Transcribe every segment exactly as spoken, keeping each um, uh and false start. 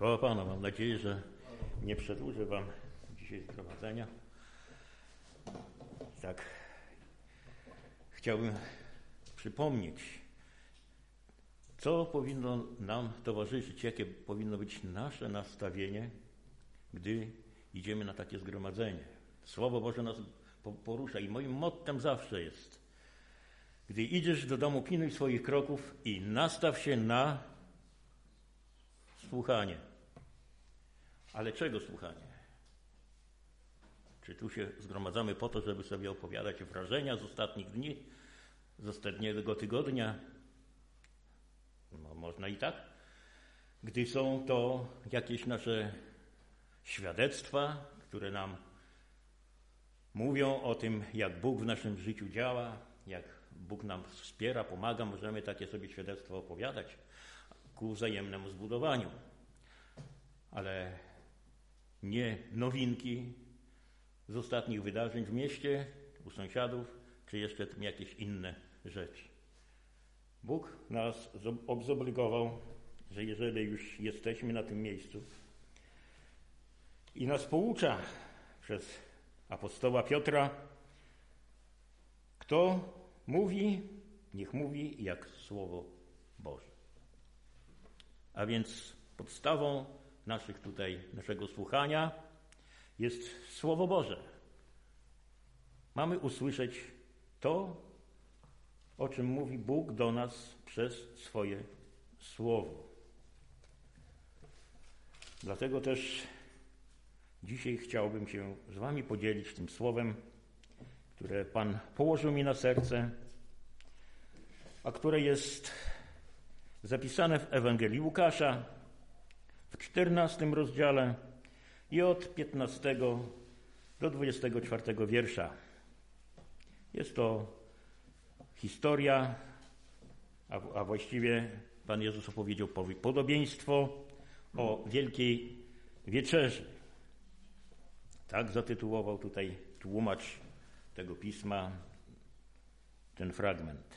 Chwała Panu, mam nadzieję, że nie przedłużę Wam dzisiaj zgromadzenia. Tak, chciałbym przypomnieć, co powinno nam towarzyszyć, jakie powinno być nasze nastawienie, gdy idziemy na takie zgromadzenie. Słowo Boże nas porusza i moim mottem zawsze jest: gdy idziesz do domu, pilnuj swoich kroków i nastaw się na słuchanie. Ale czego słuchanie? Czy tu się zgromadzamy po to, żeby sobie opowiadać wrażenia z ostatnich dni, z ostatniego tygodnia? No, można i tak. Gdy są to jakieś nasze świadectwa, które nam mówią o tym, jak Bóg w naszym życiu działa, jak Bóg nam wspiera, pomaga, możemy takie sobie świadectwa opowiadać ku wzajemnemu zbudowaniu. Ale nie nowinki z ostatnich wydarzeń w mieście, u sąsiadów, czy jeszcze tym jakieś inne rzeczy. Bóg nas zobligował, że jeżeli już jesteśmy na tym miejscu i nas poucza przez apostoła Piotra, kto mówi, niech mówi jak Słowo Boże. A więc podstawą naszych tutaj, naszego słuchania jest Słowo Boże. Mamy usłyszeć to, o czym mówi Bóg do nas przez swoje Słowo. Dlatego też dzisiaj chciałbym się z Wami podzielić tym Słowem, które Pan położył mi na serce, a które jest zapisane w Ewangelii Łukasza w czternastym rozdziale i od piętnastego do dwudziestego czwartego wiersza. Jest to historia, a, a właściwie Pan Jezus opowiedział podobieństwo o Wielkiej Wieczerzy. Tak zatytułował tutaj tłumacz tego pisma ten fragment.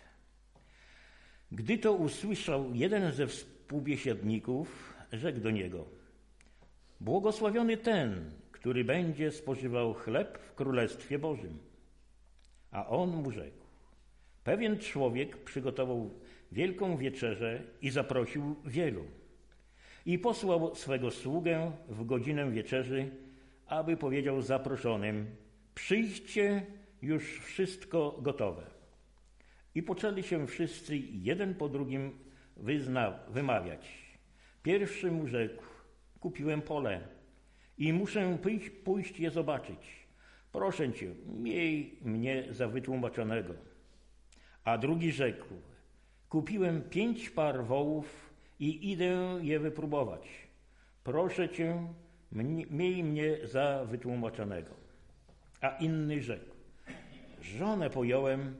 Gdy to usłyszał jeden ze współbiesiadników, rzekł do niego: błogosławiony ten, który będzie spożywał chleb w Królestwie Bożym. A on mu rzekł: pewien człowiek przygotował wielką wieczerzę i zaprosił wielu. I posłał swego sługę w godzinę wieczerzy, aby powiedział zaproszonym: przyjdźcie, już wszystko gotowe. I poczęli się wszyscy jeden po drugim wyzna, wymawiać. Pierwszy mu rzekł: kupiłem pole i muszę pójść, pójść je zobaczyć. Proszę cię, miej mnie za wytłumaczonego. A drugi rzekł: kupiłem pięć par wołów i idę je wypróbować. Proszę cię, miej mnie za wytłumaczonego. A inny rzekł: żonę pojąłem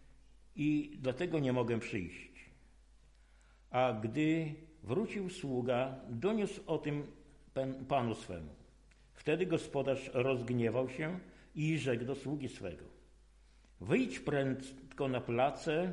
i dlatego nie mogę przyjść. A gdy wrócił sługa, doniósł o tym panu swemu. Wtedy gospodarz rozgniewał się i rzekł do sługi swego: wyjdź prędko na place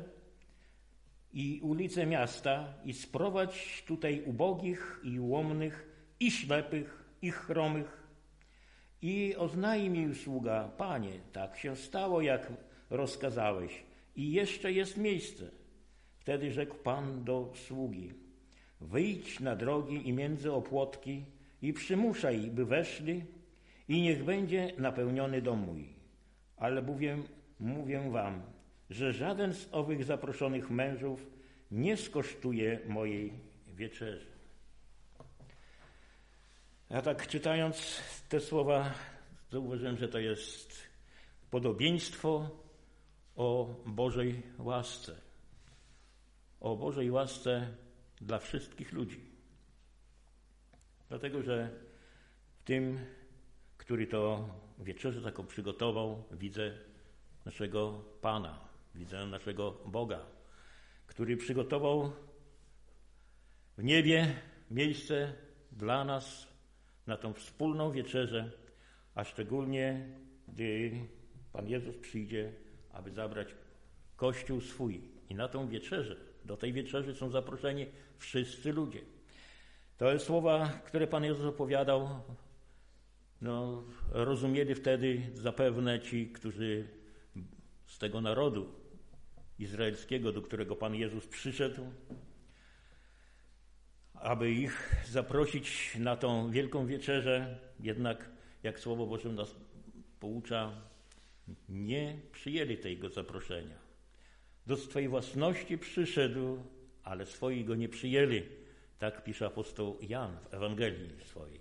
i ulice miasta i sprowadź tutaj ubogich i łomnych, i ślepych, i chromych. I oznajmił sługa: panie, tak się stało, jak rozkazałeś, i jeszcze jest miejsce. Wtedy rzekł pan do sługi: wyjdź na drogi i między opłotki i przymuszaj, by weszli, i niech będzie napełniony dom mój. Ale bowiem mówię wam, że żaden z owych zaproszonych mężów nie skosztuje mojej wieczerzy. Ja tak czytając te słowa, zauważyłem, że to jest podobieństwo o Bożej łasce. O Bożej łasce dla wszystkich ludzi. Dlatego, że w tym, który to wieczerzę taką przygotował, widzę naszego Pana, widzę naszego Boga, który przygotował w niebie miejsce dla nas na tą wspólną wieczerzę, a szczególnie gdy Pan Jezus przyjdzie, aby zabrać Kościół swój. I na tą wieczerzę, do tej wieczerzy są zaproszeni wszyscy ludzie. To słowa, które Pan Jezus opowiadał, no, rozumieli wtedy zapewne ci, którzy z tego narodu izraelskiego, do którego Pan Jezus przyszedł, aby ich zaprosić na tą wielką wieczerzę. Jednak, jak Słowo Boże nas poucza, nie przyjęli tego zaproszenia. Do swej własności przyszedł, ale swoi go nie przyjęli. Tak pisze apostoł Jan w Ewangelii swojej.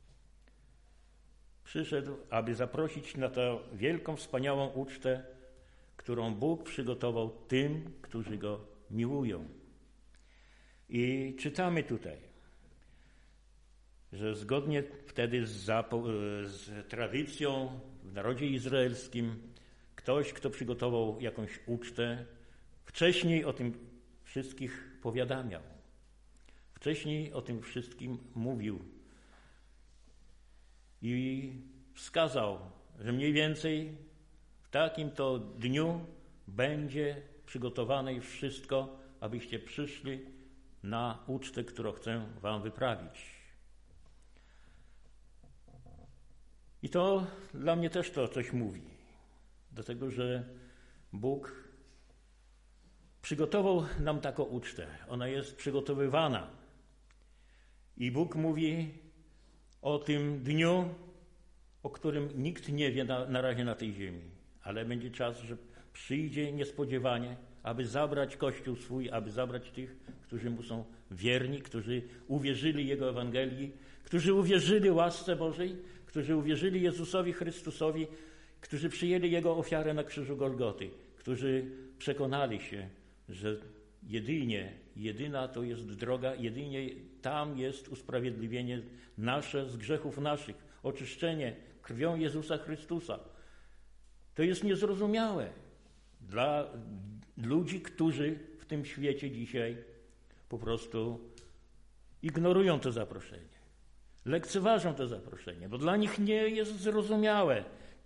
Przyszedł, aby zaprosić na tę wielką, wspaniałą ucztę, którą Bóg przygotował tym, którzy Go miłują. I czytamy tutaj, że zgodnie wtedy z, z tradycją w narodzie izraelskim ktoś, kto przygotował jakąś ucztę, wcześniej o tym wszystkich powiadamiał. Wcześniej o tym wszystkim mówił i wskazał, że mniej więcej w takim to dniu będzie przygotowane już wszystko, abyście przyszli na ucztę, którą chcę wam wyprawić. I to dla mnie też to coś mówi, dlatego że Bóg przygotował nam taką ucztę. Ona jest przygotowywana. I Bóg mówi o tym dniu, o którym nikt nie wie na, na razie na tej ziemi. Ale będzie czas, że przyjdzie niespodziewanie, aby zabrać Kościół swój, aby zabrać tych, którzy mu są wierni, którzy uwierzyli Jego Ewangelii, którzy uwierzyli łasce Bożej, którzy uwierzyli Jezusowi Chrystusowi, którzy przyjęli Jego ofiarę na krzyżu Golgoty, którzy przekonali się, że jedynie, jedyna to jest droga, jedynie tam jest usprawiedliwienie nasze z grzechów naszych, oczyszczenie krwią Jezusa Chrystusa. To jest niezrozumiałe dla ludzi, którzy w tym świecie dzisiaj po prostu ignorują to zaproszenie, lekceważą to zaproszenie, bo dla nich nie jest zrozumiałe.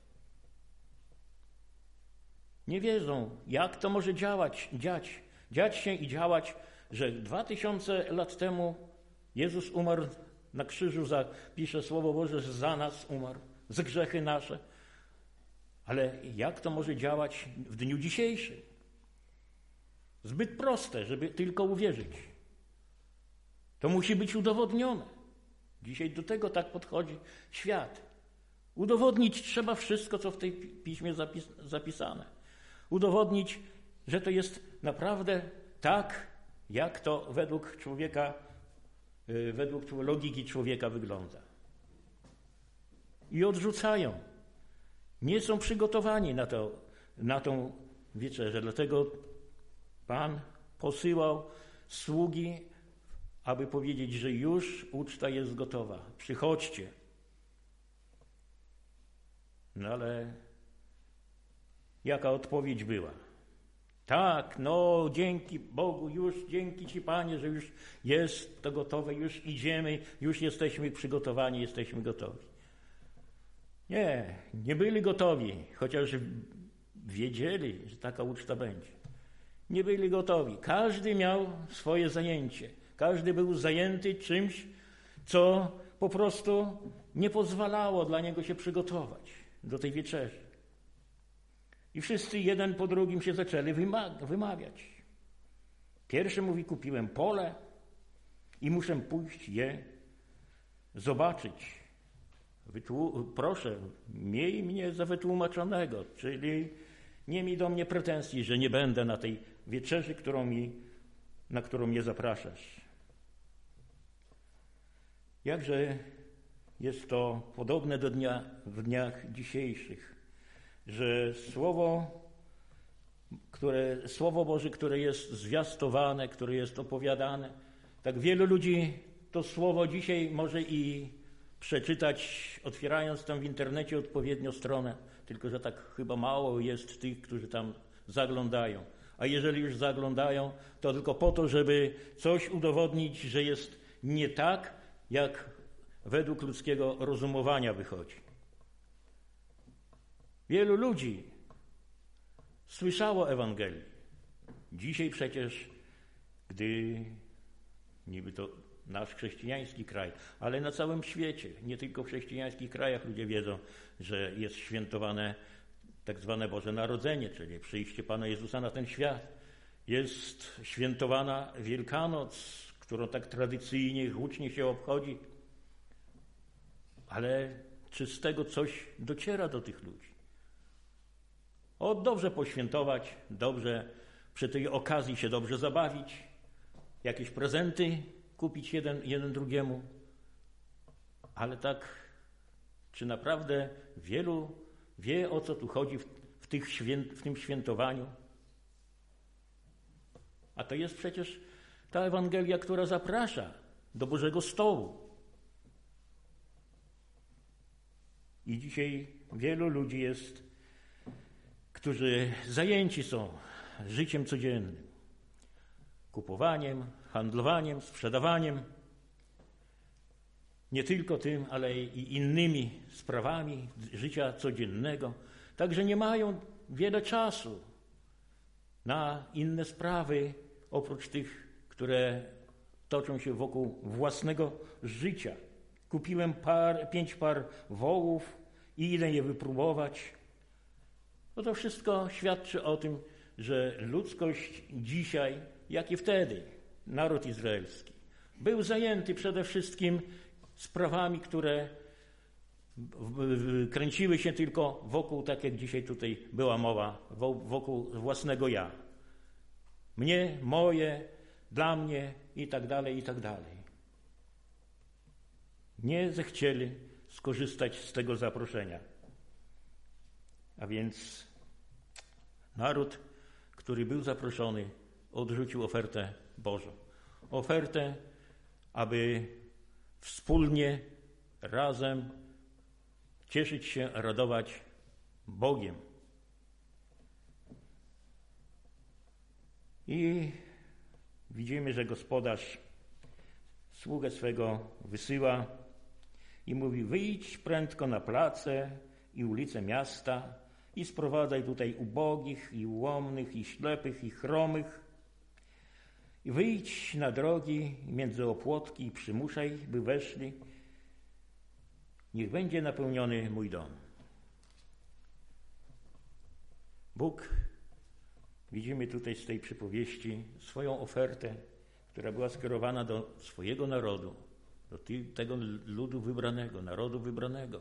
Nie wiedzą, jak to może działać, dziać, dziać się i działać, że dwa tysiące lat temu Jezus umarł na krzyżu, za, pisze Słowo Boże, że za nas umarł, za grzechy nasze. Ale jak to może działać w dniu dzisiejszym? Zbyt proste, żeby tylko uwierzyć. To musi być udowodnione. Dzisiaj do tego tak podchodzi świat. Udowodnić trzeba wszystko, co w tej piśmie zapis, zapisane. Udowodnić, że to jest naprawdę tak, jak to według człowieka, według logiki człowieka wygląda. I odrzucają. Nie są przygotowani na, to, na tą wieczerzę. Dlatego Pan posyłał sługi, aby powiedzieć, że już uczta jest gotowa. Przychodźcie. No ale jaka odpowiedź była? Tak, no dzięki Bogu, już dzięki Ci, Panie, że już jest to gotowe, już idziemy, już jesteśmy przygotowani, jesteśmy gotowi. Nie, nie byli gotowi, chociaż wiedzieli, że taka uczta będzie. Nie byli gotowi. Każdy miał swoje zajęcie. Każdy był zajęty czymś, co po prostu nie pozwalało dla niego się przygotować do tej wieczerzy. I wszyscy jeden po drugim się zaczęli wymawiać. Pierwszy mówi, kupiłem pole i muszę pójść je zobaczyć. Wytłu- proszę, miej mnie za wytłumaczonego, czyli nie mi do mnie pretensji, że nie będę na tej wieczerzy, którą mi, na którą mnie zapraszasz. Jakże jest to podobne do dnia, w dniach dzisiejszych, że Słowo, które, Słowo Boże, które jest zwiastowane, które jest opowiadane, tak wielu ludzi to Słowo dzisiaj może i przeczytać, otwierając tam w internecie odpowiednio stronę, tylko że tak chyba mało jest tych, którzy tam zaglądają. A jeżeli już zaglądają, to tylko po to, żeby coś udowodnić, że jest nie tak, jak według ludzkiego rozumowania wychodzi. Wielu ludzi słyszało Ewangelię. Dzisiaj przecież, gdy niby to nasz chrześcijański kraj, ale na całym świecie, nie tylko w chrześcijańskich krajach ludzie wiedzą, że jest świętowane tak zwane Boże Narodzenie, czyli przyjście Pana Jezusa na ten świat. Jest świętowana Wielkanoc, którą tak tradycyjnie, hucznie się obchodzi. Ale czy z tego coś dociera do tych ludzi? O, dobrze poświętować, dobrze przy tej okazji się dobrze zabawić, jakieś prezenty kupić jeden, jeden drugiemu. Ale tak, czy naprawdę wielu wie, o co tu chodzi w, w, tych świę, w tym świętowaniu? A to jest przecież ta Ewangelia, która zaprasza do Bożego Stołu. I dzisiaj wielu ludzi jest, którzy zajęci są życiem codziennym, kupowaniem, handlowaniem, sprzedawaniem, nie tylko tym, ale i innymi sprawami życia codziennego. Także nie mają wiele czasu na inne sprawy, oprócz tych, które toczą się wokół własnego życia. Kupiłem par, pięć par wołów i idę je wypróbować. No to wszystko świadczy o tym, że ludzkość dzisiaj, jak i wtedy, naród izraelski, był zajęty przede wszystkim sprawami, które kręciły się tylko wokół, tak jak dzisiaj tutaj była mowa, wokół własnego ja. Mnie, moje, dla mnie i tak dalej, i tak dalej. Nie zechcieli skorzystać z tego zaproszenia. A więc naród, który był zaproszony, odrzucił ofertę Bożą. Ofertę, aby wspólnie, razem cieszyć się, radować Bogiem. I widzimy, że gospodarz sługę swego wysyła i mówi: wyjdź prędko na place i ulice miasta i sprowadzaj tutaj ubogich i ułomnych i ślepych i chromych i wyjdź na drogi między opłotki i przymuszaj, by weszli. Niech będzie napełniony mój dom. Bóg, widzimy tutaj z tej przypowieści, swoją ofertę, która była skierowana do swojego narodu, do tego ludu wybranego, narodu wybranego,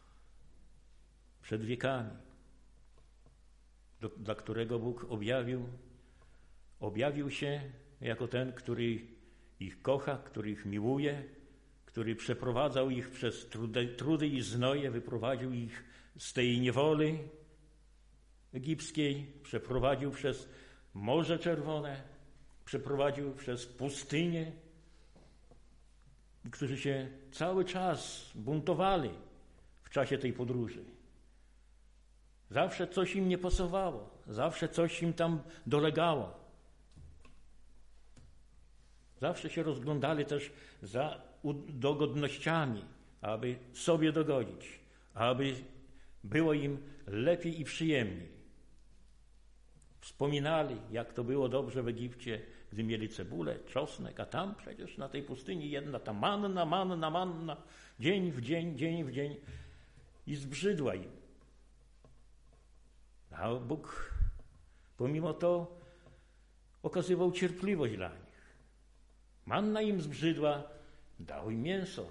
przed wiekami, do, dla którego Bóg objawił, objawił się jako ten, który ich kocha, który ich miłuje, który przeprowadzał ich przez trudy, trudy i znoje, wyprowadził ich z tej niewoli egipskiej, przeprowadził przez Morze Czerwone, przeprowadził przez pustynię, którzy się cały czas buntowali w czasie tej podróży. Zawsze coś im nie pasowało, zawsze coś im tam dolegało. Zawsze się rozglądali też za dogodnościami, aby sobie dogodzić, aby było im lepiej i przyjemniej. Wspominali, jak to było dobrze w Egipcie, gdy mieli cebulę, czosnek, a tam przecież na tej pustyni jedna ta manna, manna, manna, dzień w dzień, dzień w dzień i zbrzydła im. A Bóg pomimo to okazywał cierpliwość dla nich. Manna im zbrzydła, dał im mięso.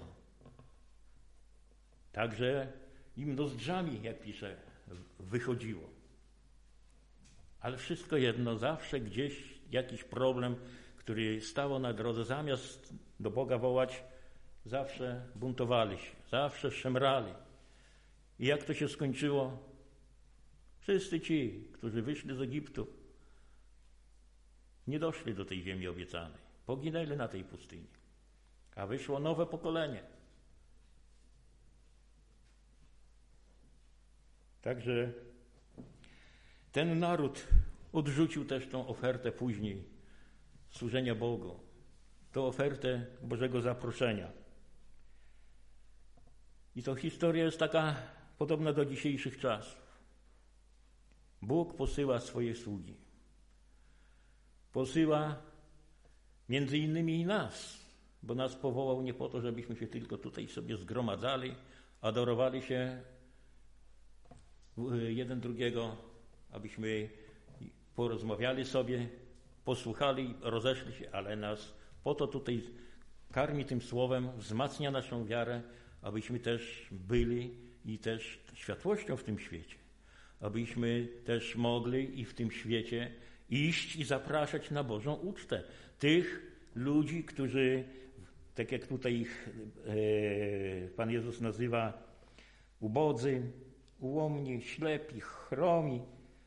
Także im nozdrzami, jak pisze, wychodziło. Ale wszystko jedno, zawsze gdzieś jakiś problem, który stało na drodze, zamiast do Boga wołać, zawsze buntowali się, zawsze szemrali. I jak to się skończyło? Wszyscy ci, którzy wyszli z Egiptu, nie doszli do tej ziemi obiecanej. Poginęli na tej pustyni. A wyszło nowe pokolenie. Także ten naród odrzucił też tą ofertę później służenia Bogu, tą ofertę Bożego zaproszenia. I to historia jest taka podobna do dzisiejszych czasów. Bóg posyła swoje sługi. Posyła między innymi i nas, bo nas powołał nie po to, żebyśmy się tylko tutaj sobie zgromadzali, adorowali się jeden drugiego, abyśmy porozmawiali sobie, posłuchali, rozeszli się, ale nas po to tutaj karmi tym słowem, wzmacnia naszą wiarę, abyśmy też byli i też światłością w tym świecie. Abyśmy też mogli i w tym świecie iść i zapraszać na Bożą ucztę tych ludzi, którzy, tak jak tutaj ich e, Pan Jezus nazywa, ubodzy, ułomni, ślepi, chromi,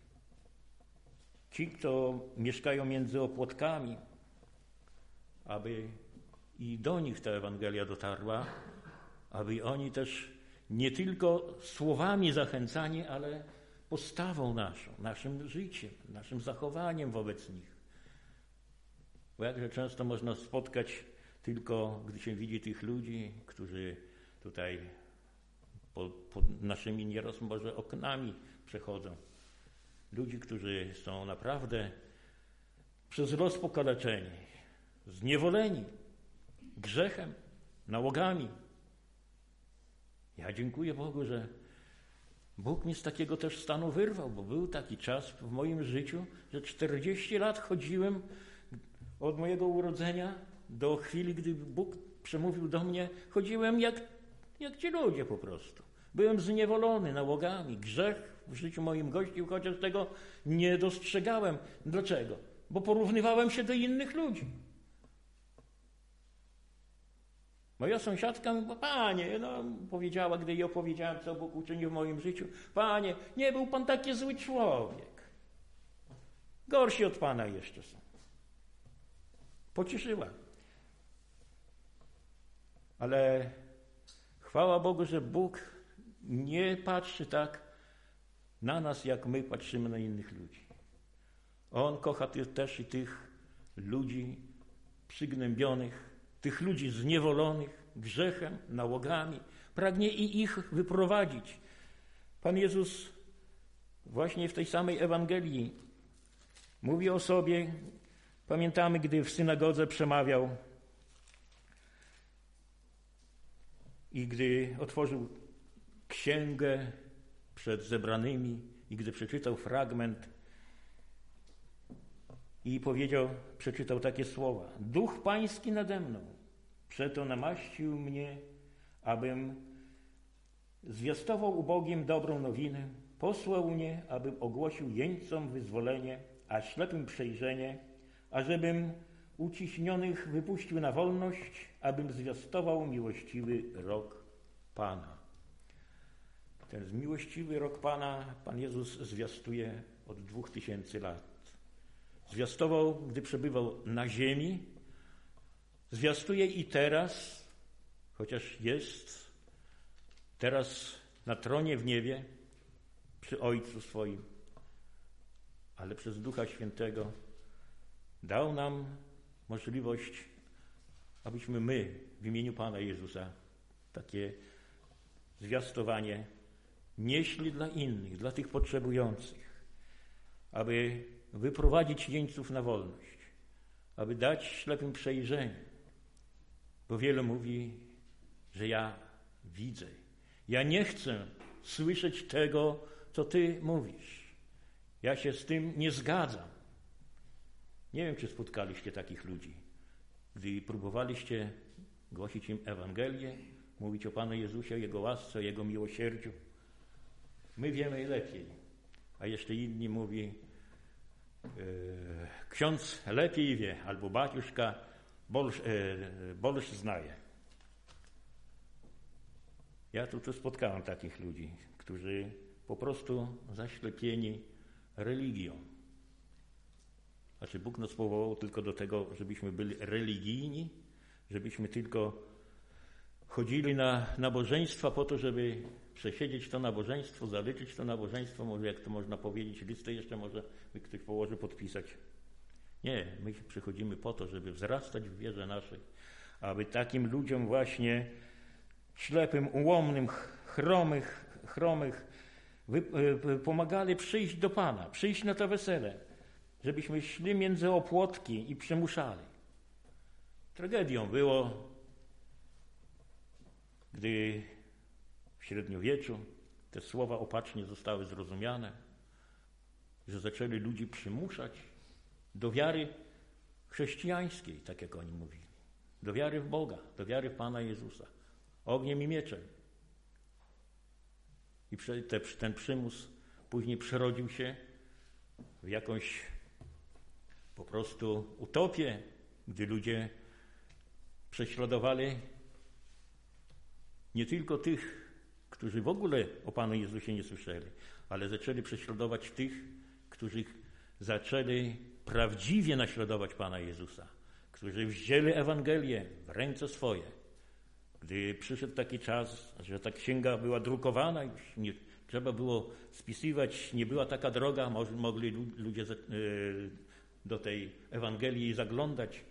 ci, kto mieszkają między opłotkami, aby i do nich ta Ewangelia dotarła, aby oni też nie tylko słowami zachęcani, ale postawą naszą, naszym życiem, naszym zachowaniem wobec nich. Bo jakże często można spotkać tylko, gdy się widzi tych ludzi, którzy tutaj pod, pod naszymi nieraz może oknami przechodzą. Ludzi, którzy są naprawdę przez los pokaleczeni, zniewoleni grzechem, nałogami. Ja dziękuję Bogu, że Bóg mnie z takiego też stanu wyrwał, bo był taki czas w moim życiu, że czterdzieści lat chodziłem od mojego urodzenia do chwili, gdy Bóg przemówił do mnie, chodziłem jak, jak ci ludzie po prostu. Byłem zniewolony nałogami, grzech w życiu moim gościł, chociaż tego nie dostrzegałem. Dlaczego? Bo porównywałem się do innych ludzi. Moja sąsiadka mi, panie, no, powiedziała, gdy jej opowiedziałem, co Bóg uczynił w moim życiu, panie, nie był pan taki zły człowiek. Gorsi od pana jeszcze są. Pocieszyła. Ale chwała Bogu, że Bóg nie patrzy tak na nas, jak my patrzymy na innych ludzi. On kocha też i tych ludzi przygnębionych, tych ludzi zniewolonych grzechem, nałogami. Pragnie i ich wyprowadzić. Pan Jezus właśnie w tej samej Ewangelii mówi o sobie. Pamiętamy, gdy w synagodze przemawiał i gdy otworzył księgę przed zebranymi i gdy przeczytał fragment i powiedział, przeczytał takie słowa: Duch Pański nade mną, przeto namaścił mnie, abym zwiastował ubogim dobrą nowinę, posłał mnie, abym ogłosił jeńcom wyzwolenie, a ślepym przejrzenie, ażebym uciśnionych wypuścił na wolność, abym zwiastował miłościwy rok Pana. Ten miłościwy rok Pana Pan Jezus zwiastuje od dwóch tysięcy lat. Zwiastował, gdy przebywał na ziemi, zwiastuje i teraz, chociaż jest teraz na tronie w niebie, przy Ojcu swoim, ale przez Ducha Świętego dał nam możliwość, abyśmy my w imieniu Pana Jezusa takie zwiastowanie nieśli dla innych, dla tych potrzebujących, aby wyprowadzić jeńców na wolność, aby dać ślepym przejrzenie. Bo wielu mówi, że ja widzę. Ja nie chcę słyszeć tego, co Ty mówisz. Ja się z tym nie zgadzam. Nie wiem, czy spotkaliście takich ludzi. Gdy próbowaliście głosić im Ewangelię, mówić o Panu Jezusie, o Jego łasce, o Jego miłosierdziu. My wiemy lepiej. A jeszcze inni mówi, yy, ksiądz lepiej wie, albo baciuszka bolsz, yy, bolsz znaje. Ja tu, tu spotkałem takich ludzi, którzy po prostu zaślepieni religią. Znaczy Bóg nas powołał tylko do tego, żebyśmy byli religijni, żebyśmy tylko chodzili na nabożeństwa po to, żeby przesiedzieć to nabożeństwo, zaliczyć to nabożeństwo, może jak to można powiedzieć, listę jeszcze może by ktoś położy podpisać. Nie, my przychodzimy po to, żeby wzrastać w wierze naszej, aby takim ludziom właśnie ślepym, ułomnym, chromych, chromych wy, y, pomagali przyjść do Pana, przyjść na to wesele, żebyśmy szli między opłotki i przymuszali. Tragedią było, gdy w średniowieczu te słowa opacznie zostały zrozumiane, że zaczęli ludzi przymuszać do wiary chrześcijańskiej, tak jak oni mówili, do wiary w Boga, do wiary w Pana Jezusa, ogniem i mieczem. I te, ten przymus później przerodził się w jakąś po prostu utopię, gdy ludzie prześladowali nie tylko tych, którzy w ogóle o Panu Jezusie nie słyszeli, ale zaczęli prześladować tych, którzy zaczęli prawdziwie naśladować Pana Jezusa, którzy wzięli Ewangelię w ręce swoje. Gdy przyszedł taki czas, że ta księga była drukowana, już nie trzeba było spisywać, nie była taka droga, mogli ludzie do tej Ewangelii zaglądać.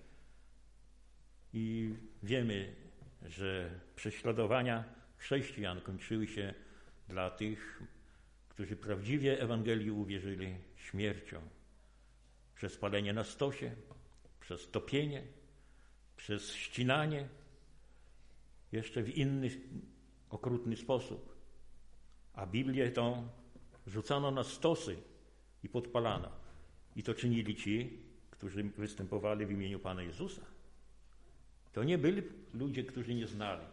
I wiemy, że prześladowania chrześcijan kończyły się dla tych, którzy prawdziwie Ewangelii uwierzyli, śmiercią. Przez palenie na stosie, przez topienie, przez ścinanie, jeszcze w inny okrutny sposób. A Biblię tą rzucano na stosy i podpalano. I to czynili ci, którzy występowali w imieniu Pana Jezusa. To nie byli ludzie, którzy nie znali.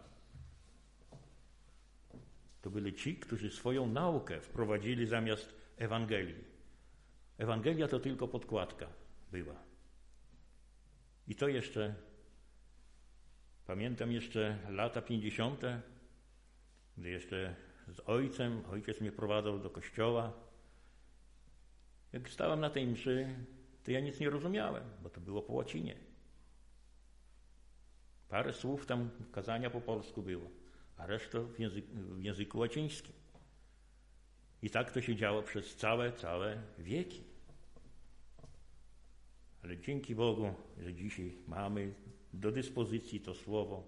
To byli ci, którzy swoją naukę wprowadzili zamiast Ewangelii. Ewangelia to tylko podkładka była. I to jeszcze, pamiętam jeszcze lata pięćdziesiąte, gdy jeszcze z ojcem, ojciec mnie prowadzał do kościoła. Jak stałem na tej mszy, to ja nic nie rozumiałem, bo to było po łacinie. Parę słów tam kazania po polsku było, a reszta w języku, w języku łacińskim. I tak to się działo przez całe, całe wieki. Ale dzięki Bogu, że dzisiaj mamy do dyspozycji to słowo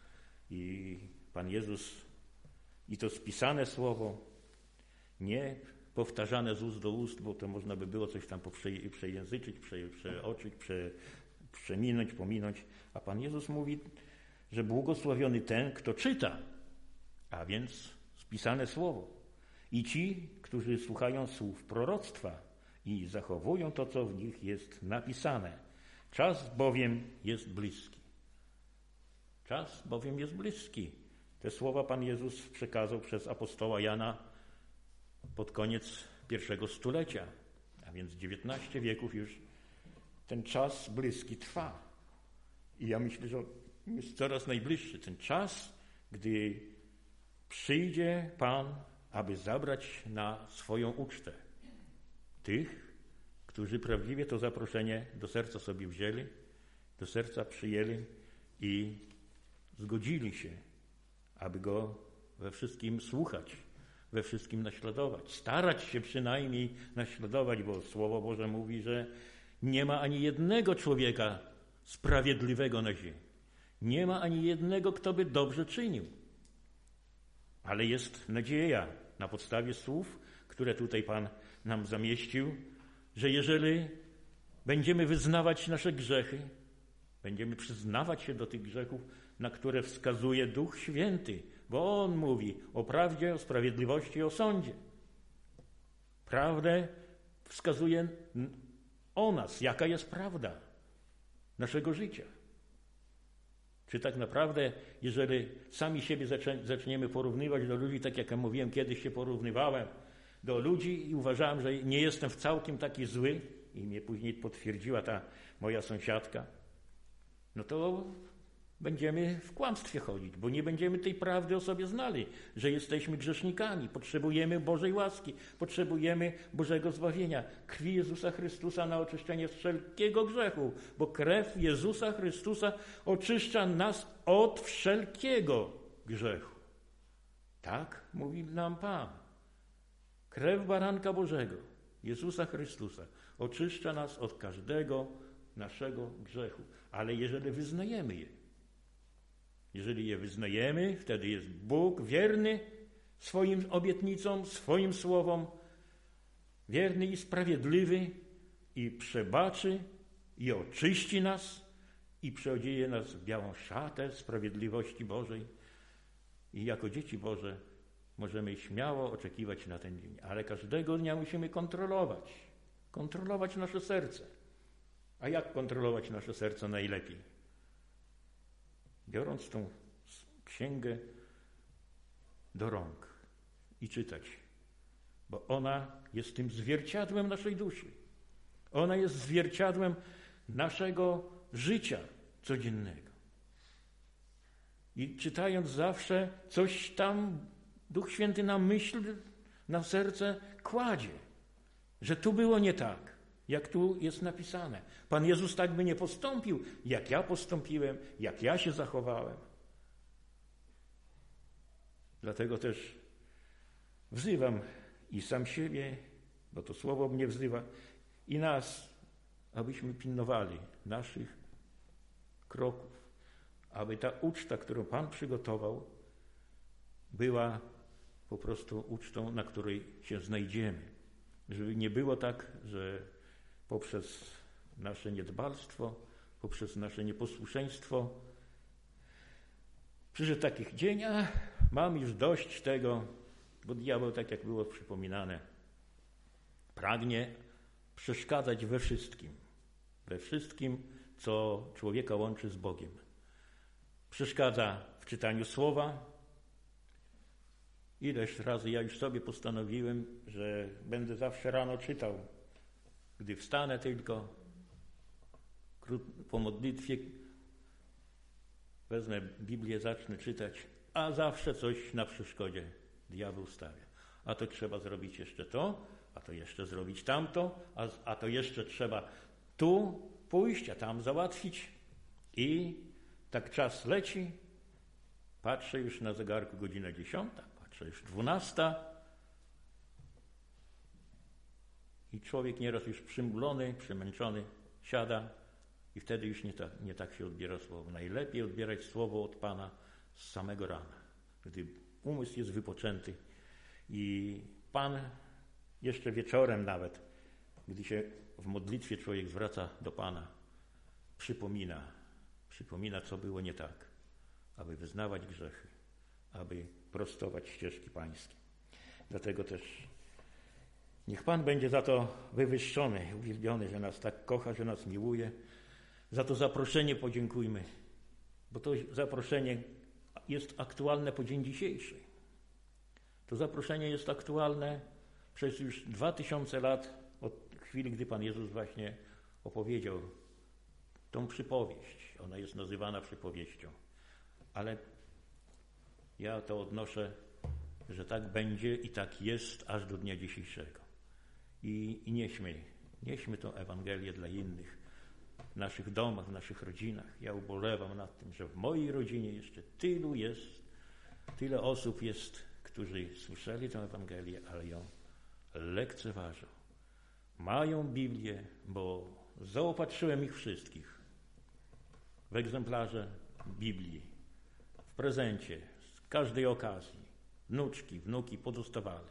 i Pan Jezus i to spisane słowo, nie powtarzane z ust do ust, bo to można by było coś tam przejęzyczyć, prze, przeoczyć, prze, przeminąć, pominąć. A Pan Jezus mówi, że błogosławiony ten, kto czyta, a więc spisane słowo. I ci, którzy słuchają słów proroctwa i zachowują to, co w nich jest napisane. Czas bowiem jest bliski. Czas bowiem jest bliski. Te słowa Pan Jezus przekazał przez apostoła Jana pod koniec pierwszego stulecia, a więc dziewiętnaście wieków już ten czas bliski trwa. I ja myślę, że jest coraz najbliższy ten czas, gdy przyjdzie Pan, aby zabrać na swoją ucztę tych, którzy prawdziwie to zaproszenie do serca sobie wzięli, do serca przyjęli i zgodzili się, aby Go we wszystkim słuchać, we wszystkim naśladować, starać się przynajmniej naśladować, bo Słowo Boże mówi, że nie ma ani jednego człowieka sprawiedliwego na ziemi. Nie ma ani jednego, kto by dobrze czynił. Ale jest nadzieja na podstawie słów, które tutaj Pan nam zamieścił, że jeżeli będziemy wyznawać nasze grzechy, będziemy przyznawać się do tych grzechów, na które wskazuje Duch Święty, bo On mówi o prawdzie, o sprawiedliwości i o sądzie. Prawdę wskazuje o nas, jaka jest prawda naszego życia. Czy tak naprawdę, jeżeli sami siebie zaczniemy porównywać do ludzi, tak jak ja mówiłem, kiedyś się porównywałem do ludzi i uważałem, że nie jestem w całkiem taki zły i mnie później potwierdziła ta moja sąsiadka, no to będziemy w kłamstwie chodzić, bo nie będziemy tej prawdy o sobie znali, że jesteśmy grzesznikami, potrzebujemy Bożej łaski, potrzebujemy Bożego zbawienia, krwi Jezusa Chrystusa na oczyszczenie wszelkiego grzechu, bo krew Jezusa Chrystusa oczyszcza nas od wszelkiego grzechu. Tak mówi nam Pan. Krew Baranka Bożego, Jezusa Chrystusa, oczyszcza nas od każdego naszego grzechu, ale jeżeli wyznajemy je, jeżeli je wyznajemy, wtedy jest Bóg wierny swoim obietnicom, swoim słowom, wierny i sprawiedliwy i przebaczy i oczyści nas i przeodzieje nas w białą szatę sprawiedliwości Bożej i jako dzieci Boże możemy śmiało oczekiwać na ten dzień. Ale każdego dnia musimy kontrolować, kontrolować nasze serce. A jak kontrolować nasze serce najlepiej? Biorąc tą księgę do rąk i czytać, bo ona jest tym zwierciadłem naszej duszy. Ona jest zwierciadłem naszego życia codziennego. I czytając zawsze coś tam Duch Święty na myśl, na serce kładzie, że tu było nie tak, jak tu jest napisane. Pan Jezus tak by nie postąpił, jak ja postąpiłem, jak ja się zachowałem. Dlatego też wzywam i sam siebie, bo to słowo mnie wzywa, i nas, abyśmy pilnowali naszych kroków, aby ta uczta, którą Pan przygotował, była po prostu ucztą, na której się znajdziemy. Żeby nie było tak, że poprzez nasze niedbalstwo, poprzez nasze nieposłuszeństwo przyszedł taki dzień, a mam już dość tego, bo diabeł, tak jak było przypominane, pragnie przeszkadzać we wszystkim, we wszystkim, co człowieka łączy z Bogiem. Przeszkadza w czytaniu słowa. Ileż razy ja już sobie postanowiłem, że będę zawsze rano czytał, gdy wstanę tylko, po modlitwie wezmę Biblię, zacznę czytać, a zawsze coś na przeszkodzie diabeł stawia. A to trzeba zrobić jeszcze to, a to jeszcze zrobić tamto, a, a to jeszcze trzeba tu pójść, a tam załatwić. I tak czas leci, patrzę już na zegarku, godzina dziesiąta, patrzę już dwunasta i człowiek nieraz już przymglony, przemęczony siada i wtedy już nie, ta, nie tak się odbiera słowo. Najlepiej odbierać słowo od Pana z samego rana, gdy umysł jest wypoczęty i Pan jeszcze wieczorem nawet, gdy się w modlitwie człowiek zwraca do Pana, przypomina, przypomina, co było nie tak, aby wyznawać grzechy, aby prostować ścieżki Pańskie. Dlatego też niech Pan będzie za to wywyższony, uwielbiony, że nas tak kocha, że nas miłuje. Za to zaproszenie podziękujmy, bo to zaproszenie jest aktualne po dzień dzisiejszy. To zaproszenie jest aktualne przez już dwa tysiące lat od chwili, gdy Pan Jezus właśnie opowiedział tą przypowieść. Ona jest nazywana przypowieścią. Ale ja to odnoszę, że tak będzie i tak jest aż do dnia dzisiejszego. I, i nieśmy, nieśmy tą Ewangelię dla innych, w naszych domach, w naszych rodzinach. Ja ubolewam nad tym, że w mojej rodzinie jeszcze tylu jest, tyle osób jest, którzy słyszeli tę Ewangelię, ale ją lekceważą. Mają Biblię, bo zaopatrzyłem ich wszystkich w egzemplarze Biblii, w prezencie, z każdej okazji. Wnuczki, wnuki pozostawali.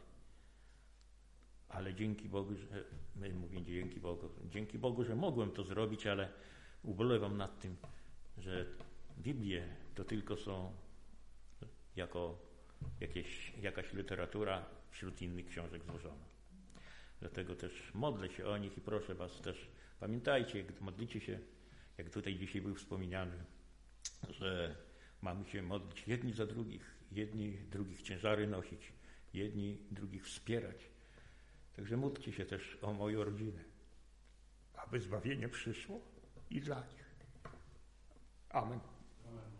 Ale dzięki Bogu, że my mówimy dzięki Bogu, dzięki Bogu, że mogłem to zrobić, ale ubolewam nad tym, że Biblie to tylko są jako jakieś, jakaś literatura wśród innych książek złożona. Dlatego też modlę się o nich i proszę was też, pamiętajcie, gdy modlicie się, jak tutaj dzisiaj był wspomniany, że mamy się modlić jedni za drugich, jedni drugich ciężary nosić, jedni drugich wspierać. Także módlcie się też o moją rodzinę, aby zbawienie przyszło i dla nich. Amen. Amen.